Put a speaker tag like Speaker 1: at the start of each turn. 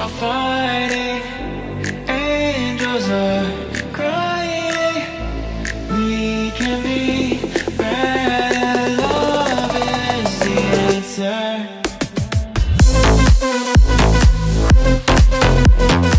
Speaker 1: are fighting, angels are crying. We can be better, love is the answer.